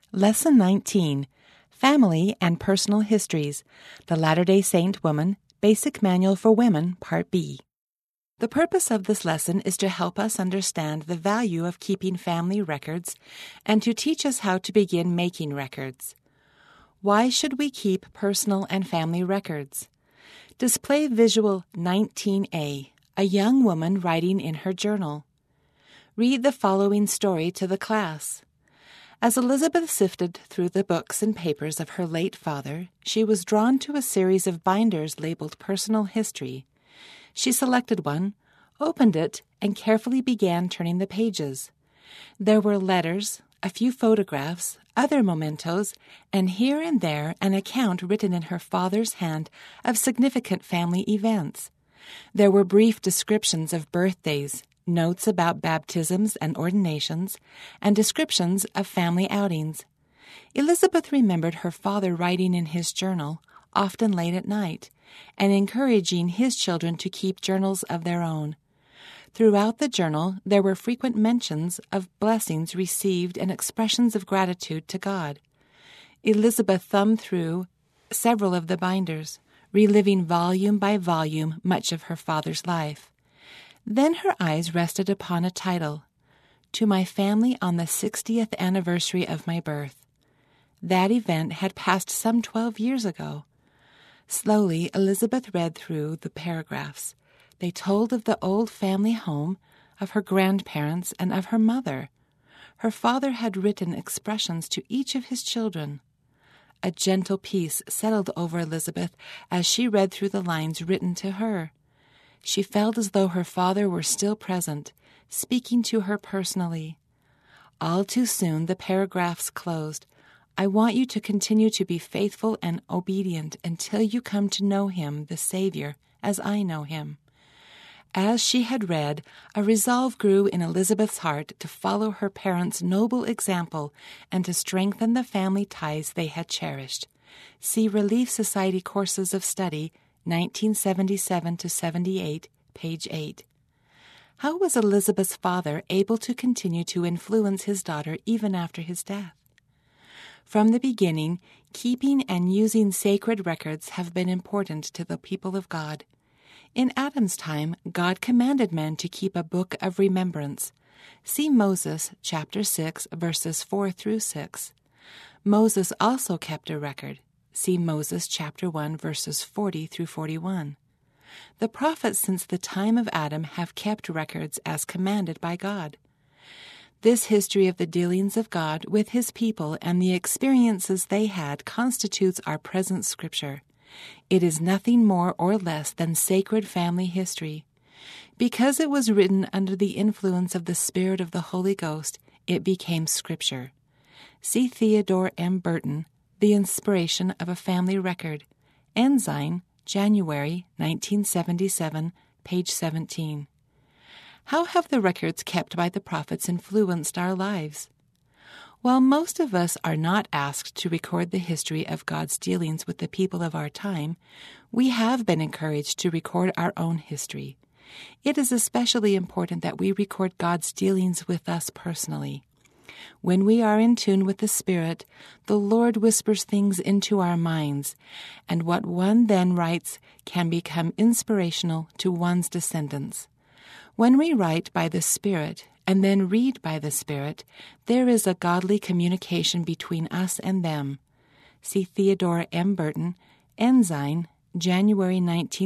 Lesson 19, Family and Personal Histories, The Latter-day Saint Woman, Basic Manual for Women, Part B. The purpose of this lesson is to help us understand the value of keeping family records and to teach us how to begin making records. Why should we keep personal and family records? Display visual 19A, a young woman writing in her journal. Read the following story to the class. As Elizabeth sifted through the books and papers of her late father, she was drawn to a series of binders labeled Personal History. She selected one, opened it, and carefully began turning the pages. There were letters, a few photographs, other mementos, and here and there an account written in her father's hand of significant family events. There were brief descriptions of birthdays, notes about baptisms and ordinations, and descriptions of family outings. Elizabeth remembered her father writing in his journal, often late at night, and encouraging his children to keep journals of their own. Throughout the journal, there were frequent mentions of blessings received and expressions of gratitude to God. Elizabeth thumbed through several of the binders, reliving volume by volume much of her father's life. Then her eyes rested upon a title, To My Family on the 60th Anniversary of My Birth. That event had passed some 12 years ago. Slowly, Elizabeth read through the paragraphs. They told of the old family home, of her grandparents, and of her mother. Her father had written expressions to each of his children. A gentle peace settled over Elizabeth as she read through the lines written to her. She felt as though her father were still present, speaking to her personally. All too soon the paragraphs closed. I want you to continue to be faithful and obedient until you come to know him, the Savior, as I know him. As she had read, a resolve grew in Elizabeth's heart to follow her parents' noble example and to strengthen the family ties they had cherished. See Relief Society Courses of Study, 1977-78, page 8. How was Elizabeth's father able to continue to influence his daughter even after his death? From the beginning, keeping and using sacred records have been important to the people of God. In Adam's time, God commanded men to keep a book of remembrance. See Moses, chapter 6, verses 4 through 6. Moses also kept a record. See Moses chapter 1, verses 40 through 41. The prophets since the time of Adam have kept records as commanded by God. This history of the dealings of God with his people and the experiences they had constitutes our present scripture. It is nothing more or less than sacred family history. Because it was written under the influence of the Spirit of the Holy Ghost, it became scripture. See Theodore M. Burton, The Inspiration of a Family Record, Ensign, January 1977, page 17. How have the records kept by the prophets influenced our lives? While most of us are not asked to record the history of God's dealings with the people of our time, we have been encouraged to record our own history. It is especially important that we record God's dealings with us personally. When we are in tune with the Spirit, the Lord whispers things into our minds, and what one then writes can become inspirational to one's descendants. When we write by the Spirit and then read by the Spirit, there is a godly communication between us and them. See Theodore M. Burton, Ensign, January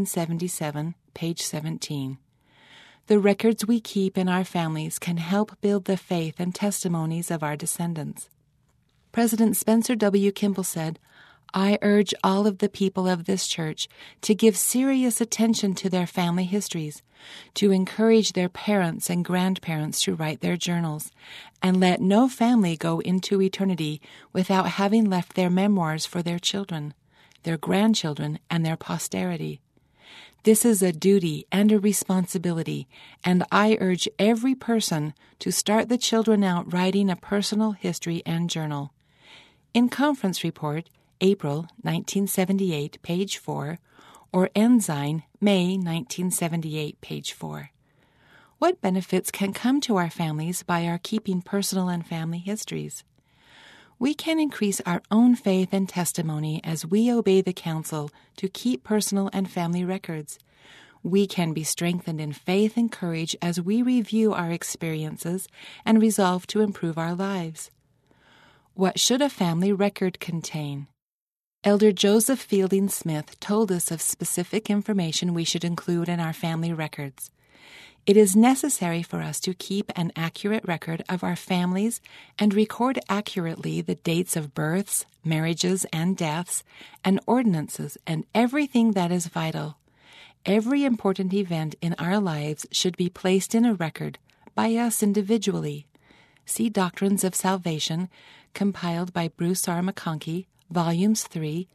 1977, page 17. The records we keep in our families can help build the faith and testimonies of our descendants. President Spencer W. Kimball said, I urge all of the people of this church to give serious attention to their family histories, to encourage their parents and grandparents to write their journals, and let no family go into eternity without having left their memoirs for their children, their grandchildren, and their posterity. This is a duty and a responsibility, and I urge every person to start the children out writing a personal history and journal. In Conference Report, April 1978, page 4, or Ensign, May 1978, page 4. What benefits can come to our families by our keeping personal and family histories? We can increase our own faith and testimony as we obey the counsel to keep personal and family records. We can be strengthened in faith and courage as we review our experiences and resolve to improve our lives. What should a family record contain? Elder Joseph Fielding Smith told us of specific information we should include in our family records. It is necessary for us to keep an accurate record of our families and record accurately the dates of births, marriages, and deaths, and ordinances, and everything that is vital. Every important event in our lives should be placed in a record by us individually. See Doctrines of Salvation, compiled by Bruce R. McConkie, Volumes 3,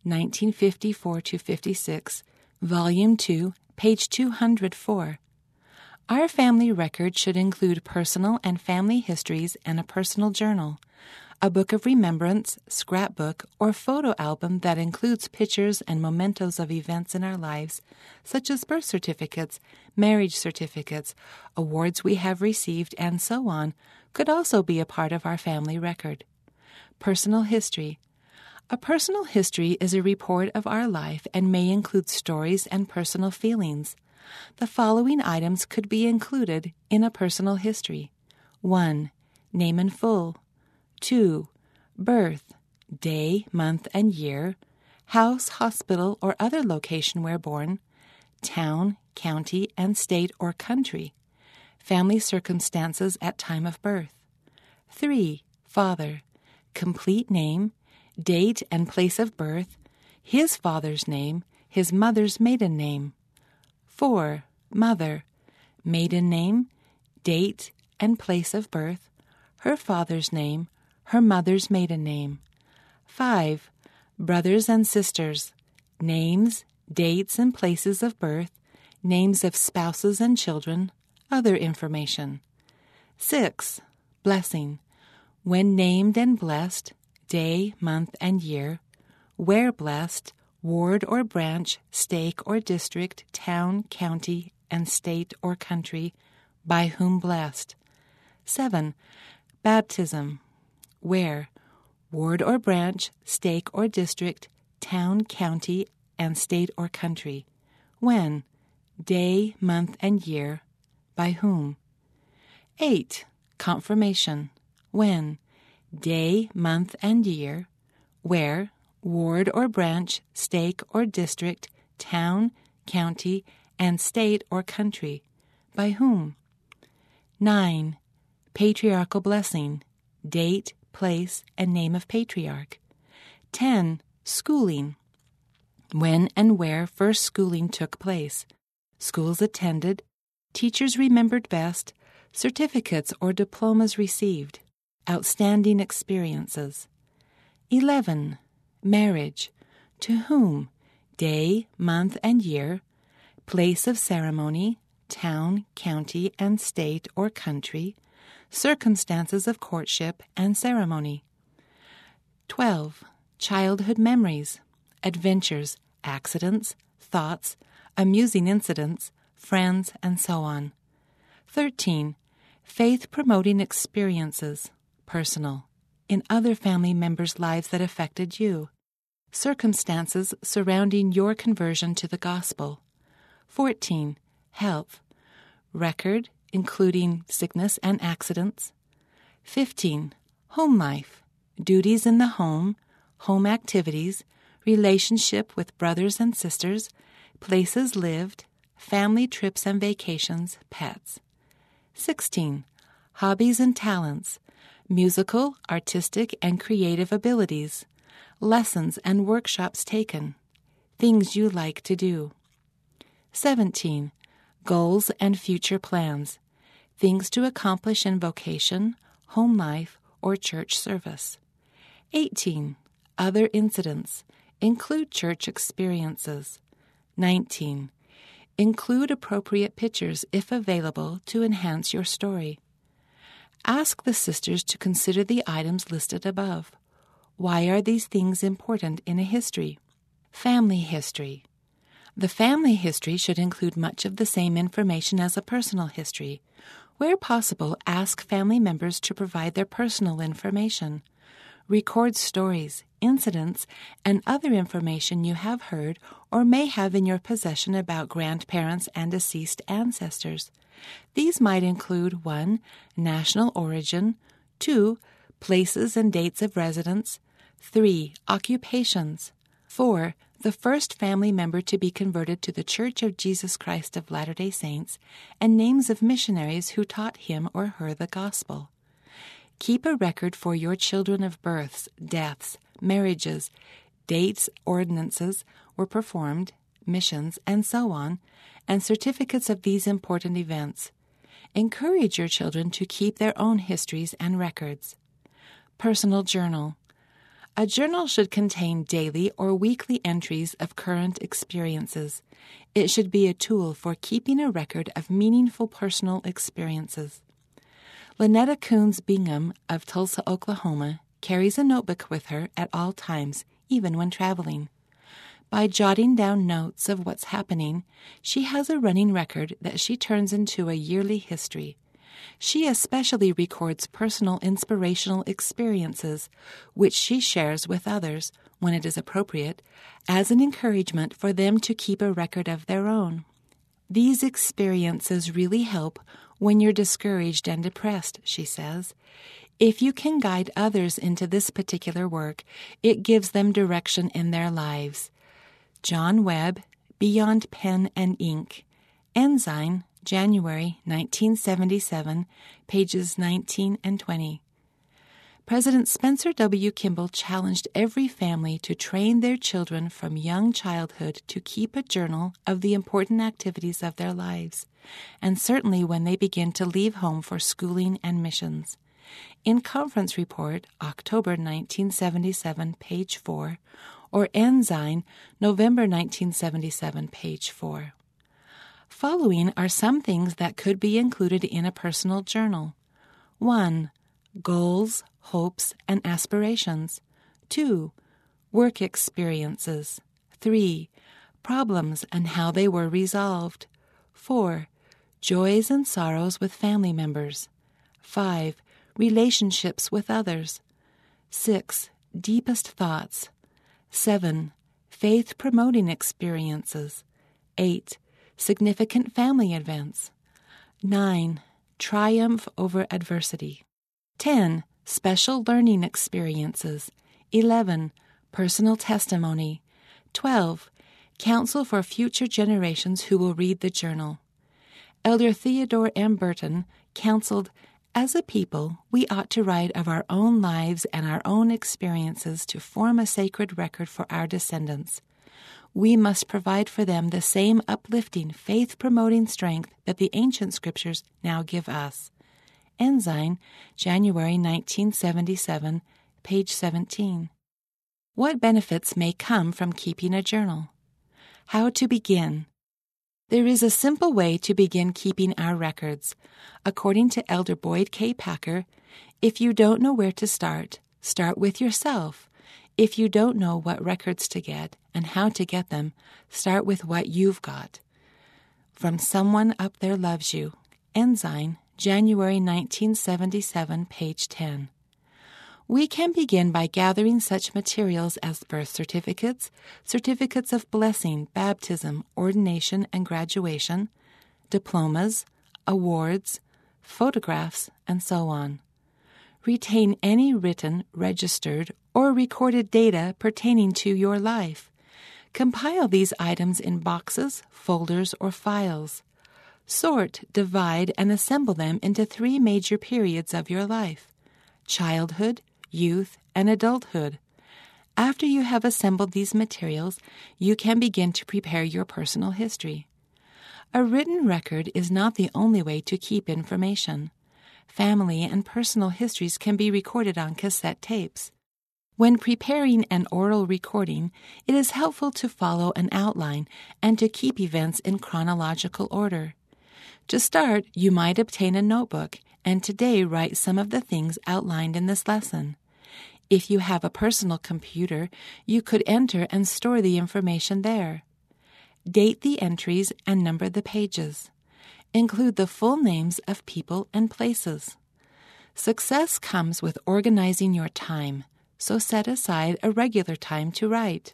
1954-56, Volume 2, page 204. Our family record should include personal and family histories and a personal journal, a book of remembrance, scrapbook, or photo album that includes pictures and mementos of events in our lives, such as birth certificates, marriage certificates, awards we have received, and so on, could also be a part of our family record. Personal history. A personal history is a report of our life and may include stories and personal feelings. The following items could be included in a personal history. 1. Name in full. 2. Birth, day, month, and year, house, hospital, or other location where born, town, county, and state or country, family circumstances at time of birth. 3. Father, complete name, date and place of birth, his father's name, his mother's maiden name. 4. Mother, maiden name, date and place of birth, her father's name, her mother's maiden name. 5. Brothers and sisters, names, dates and places of birth, names of spouses and children, other information. 6. Blessing, when named and blessed, day, month, and year, where blessed, ward or branch, stake or district, town, county, and state or country, by whom blessed. 7. Baptism, where, ward or branch, stake or district, town, county, and state or country. When, day, month, and year, by whom. 8. Confirmation, when, day, month, and year, where, ward or branch, stake or district, town, county, and state or country, by whom. 9. Patriarchal blessing, date, place, and name of patriarch. 10. Schooling, when and where first schooling took place, schools attended, teachers remembered best, certificates or diplomas received, outstanding experiences. 11. Marriage, to whom, day, month, and year, place of ceremony, town, county, and state or country, circumstances of courtship and ceremony. 12. Childhood memories, adventures, accidents, thoughts, amusing incidents, friends, and so on. 13. Faith-promoting experiences, personal, in other family members' lives that affected you, circumstances surrounding your conversion to the gospel. 14. Health, record, including sickness and accidents. 15. Home life, duties in the home, home activities, relationship with brothers and sisters, places lived, family trips and vacations, pets. 16. Hobbies and talents, musical, artistic, and creative abilities, lessons and workshops taken, things you like to do. 17. Goals and future plans, things to accomplish in vocation, home life, or church service. 18. Other incidents, include church experiences. 19. Include appropriate pictures, if available, to enhance your story. Ask the sisters to consider the items listed above. Why are these things important in a history? Family history. The family history should include much of the same information as a personal history. Where possible, ask family members to provide their personal information. Record stories, incidents, and other information you have heard or may have in your possession about grandparents and deceased ancestors. These might include 1. National origin, 2. Places and dates of residence, 3. Occupations, 4. The first family member to be converted to the Church of Jesus Christ of Latter-day Saints, and names of missionaries who taught him or her the gospel. Keep a record for your children of births, deaths, marriages, dates, ordinances were performed, missions, and so on, and certificates of these important events. Encourage your children to keep their own histories and records. Personal journal. A journal should contain daily or weekly entries of current experiences. It should be a tool for keeping a record of meaningful personal experiences. Lynetta Coons Bingham of Tulsa, Oklahoma, carries a notebook with her at all times, even when traveling. By jotting down notes of what's happening, she has a running record that she turns into a yearly history. She especially records personal inspirational experiences, which she shares with others, when it is appropriate, as an encouragement for them to keep a record of their own. These experiences really help when you're discouraged and depressed, she says. If you can guide others into this particular work, it gives them direction in their lives. John Webb, Beyond Pen and Ink. Ensign, January 1977, pages 19 and 20. President Spencer W. Kimball challenged every family to train their children from young childhood to keep a journal of the important activities of their lives, and certainly when they begin to leave home for schooling and missions. In Conference Report, October 1977, page 4, or Ensign, November 1977, page 4. Following are some things that could be included in a personal journal. 1. Goals, hopes, and aspirations. 2. Work experiences. 3. Problems and how they were resolved. 4. Joys and sorrows with family members. 5. Relationships with others. 6. Deepest thoughts. 7. Faith-promoting experiences. 8. Significant family events. 9. Triumph over adversity. 10. Special learning experiences. 11. Personal testimony. 12. Counsel for future generations who will read the journal. Elder Theodore M. Burton counseled, "As a people, we ought to write of our own lives and our own experiences to form a sacred record for our descendants. We must provide for them the same uplifting, faith-promoting strength that the ancient scriptures now give us." Ensign, January 1977, page 17. What benefits may come from keeping a journal? How to begin? There is a simple way to begin keeping our records. According to Elder Boyd K. Packer, if you don't know where to start, start with yourself. If you don't know what records to get and how to get them, start with what you've got. From Someone Up There Loves You. Ensign, January 1977, page 10. We can begin by gathering such materials as birth certificates, certificates of blessing, baptism, ordination, and graduation, diplomas, awards, photographs, and so on. Retain any written, registered, or recorded data pertaining to your life. Compile these items in boxes, folders, or files. Sort, divide, and assemble them into 3 major periods of your life: childhood, youth, and adulthood. After you have assembled these materials, you can begin to prepare your personal history. A written record is not the only way to keep information. Family and personal histories can be recorded on cassette tapes. When preparing an oral recording, it is helpful to follow an outline and to keep events in chronological order. To start, you might obtain a notebook and today write some of the things outlined in this lesson. If you have a personal computer, you could enter and store the information there. Date the entries and number the pages. Include the full names of people and places. Success comes with organizing your time, so set aside a regular time to write.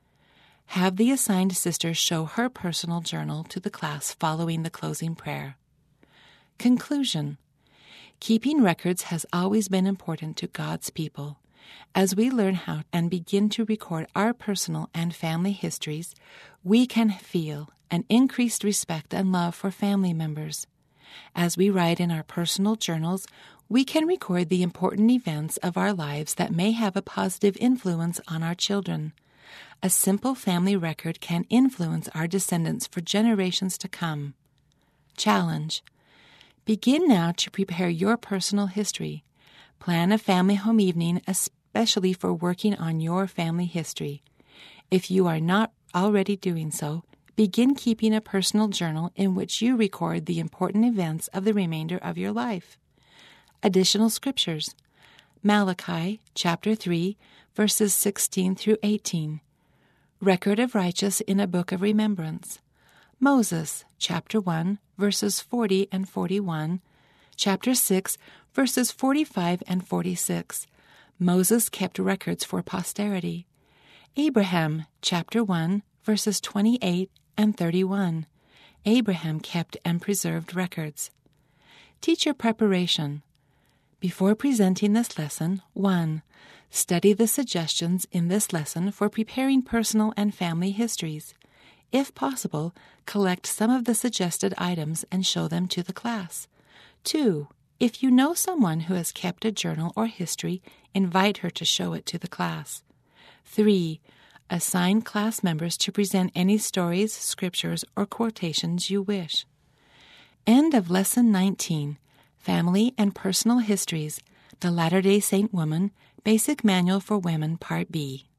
Have the assigned sister show her personal journal to the class following the closing prayer. Conclusion. Keeping records has always been important to God's people. As we learn how and begin to record our personal and family histories, we can feel an increased respect and love for family members. As we write in our personal journals, we can record the important events of our lives that may have a positive influence on our children. A simple family record can influence our descendants for generations to come. Challenge. Begin now to prepare your personal history. Plan a family home evening, especially for working on your family history. If you are not already doing so, begin keeping a personal journal in which you record the important events of the remainder of your life. Additional scriptures. Malachi, chapter 3, verses 16 through 18. Record of righteous in a book of remembrance. Moses, chapter 1, verses 40 and 41. Chapter 6, verses 45 and 46. Moses kept records for posterity. Abraham, chapter 1, verses 28 and 31. Abraham kept and preserved records. Teacher preparation. Before presenting this lesson, 1. Study the suggestions in this lesson for preparing personal and family histories. If possible, collect some of the suggested items and show them to the class. 2. If you know someone who has kept a journal or history, invite her to show it to the class. 3. Assign class members to present any stories, scriptures, or quotations you wish. End of Lesson 19. Family and Personal Histories. The Latter-day Saint Woman, Basic Manual for Women, Part B.